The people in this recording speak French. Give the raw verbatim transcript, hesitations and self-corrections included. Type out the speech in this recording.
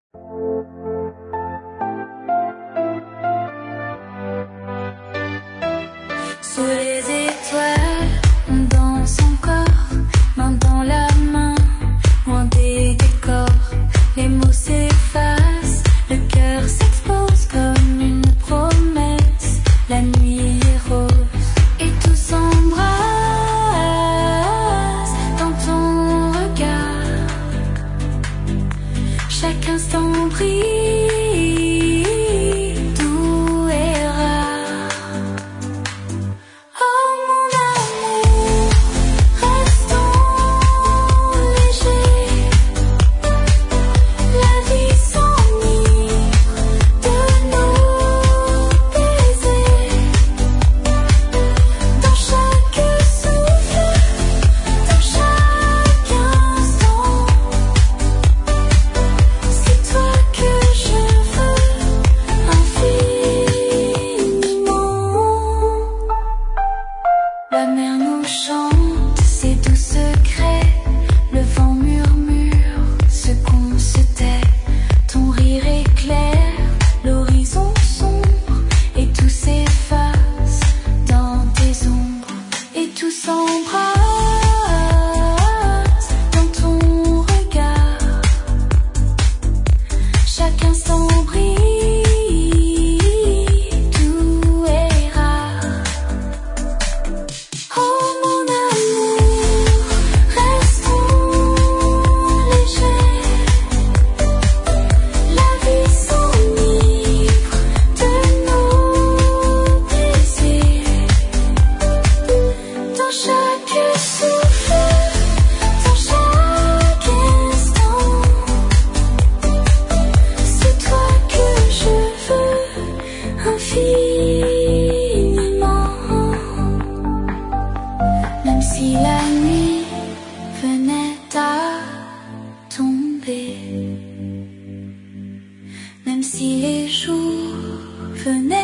Sous les étoiles, on danse encore, main dans la main, loin des décors. Les mots s'effacent, le cœur s'expose comme une promesse. La nuit est rose et tout s'embrasse dans ton regard. Chaque instant brille. La mer nous chante ses doux secrets, le vent murmure ce qu'on se tait. Ton rire éclaire l'horizon sombre et tout s'efface dans tes ombres. Et tout s'embrasse dans ton regard. Chaque instant brille. Même si la nuit venait à tomber, même si les jours venaient